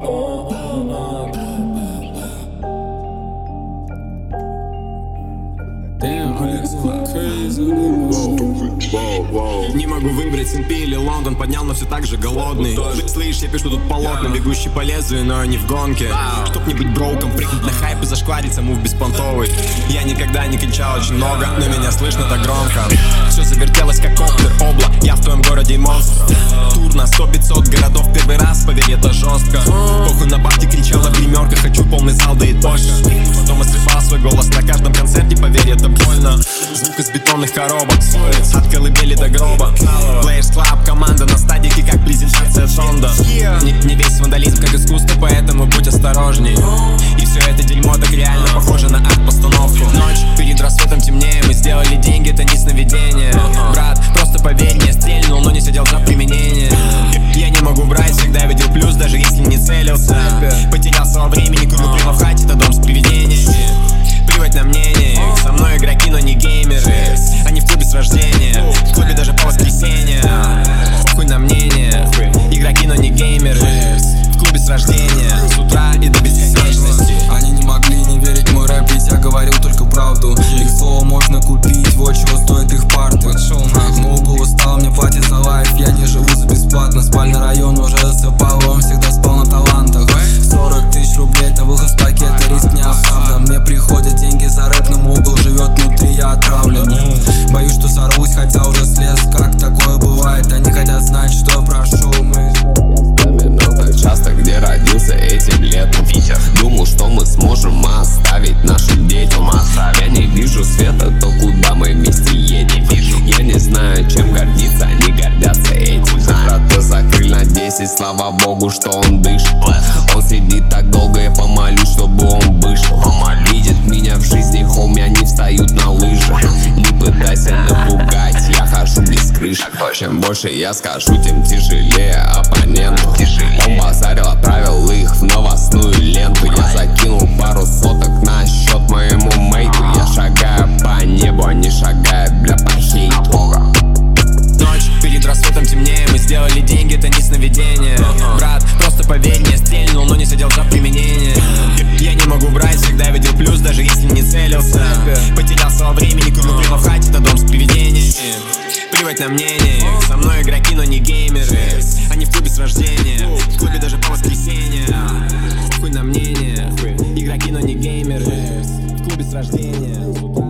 Не могу выбрать СНП или Лондон, поднял, но все так же голодный. Слышь, я пишу тут полотна, бегущий по лезвию, но не в гонке. Чтоб не быть броуком, прыгнуть на хайп и зашквариться, мув беспонтовый. Я никогда не кричал очень много, но меня слышно так громко. Все завертелось как коптер, обла, я в твоем городе монстр. Тур на 100-500 городов первый раз, поверь, это жестко. Похуй на бабки, кричал на гримерках, хочу полный зал, да и точно. Потом осыпал свой голос на каждом концерте, поверь, это больно. Звук из бетонных коробок, от колыбели до гроба. Players Club, команда на стадике, как презентация сонда. Не весь вандализм как искусство, поэтому будь осторожней. И все это дерьмо так реально похоже на арт-постановку. Ночь, перед рассветом темнее, мы сделали деньги, это не сновидение. Брат, просто поверь, не стрельнул, но не сидел за применение. Я не могу брать, всегда видел плюс, даже если не целился. Потерялся во времени, курю прямо в хате, это дом с привидениями. Плевать на мнение, со мной игроки, но не геймеры. Они в клубе с рождения, в клубе даже по воскресеньям. Похуй на мнение, игроки, но не геймеры. В клубе с рождения, с утра и до бесконечности. Они не могли не верить в мой рэп, ведь я говорил только правду. Их слово можно купить, вот чего стоит их парты. Мугл устал, мне платит за лайф, я не живу за бесплатно. Спальный район уже засыпал, он всегда спал на талантах. 40 тысяч рублей, это выход с пакета, риск не оправдан. Мне приходят деньги за рэп, но Мугл живет внутри, я отравлен. Боюсь, что сорвусь, хотя уже слез, как такое бывает. Они хотят знать, что я прошел, мы часто, где родился этим летом. Думал, что мы сможем оставить нашим детям. Я не вижу света, то куда мы вместе едем. Я не знаю, чем гордиться, они гордятся этим. Брата закрыли на 10, слава богу, что он дышит. Он сидит так долго, я помолюсь, чтобы он вышел. Видит меня в жизни, хоми, они встают на лыжи. Не пытайся напугать, я хожу без крыши. Чем больше я скажу, тем тяжелее оппоненту. Он базарил, отправил их в новостную ленту. Я закинул пару соток на счет моему мейту. Я шагаю по небу, они шагают, бля, по хейту. Ночь, перед рассветом темнее, мы сделали деньги, это не сновидение. Брат, просто поверь, не стрельнул, но не сидел за применение. Я не могу брать, всегда видел плюс, даже если не целился. Потерялся во времени, курю прямо в хате, это дом с привидениями. Плевать на мнение, со мной игроки, но не геймеры. Они в клубе с рождения, в клубе даже по воскресеньям. Хуй на мнение, игроки, но не геймеры. В клубе с рождения.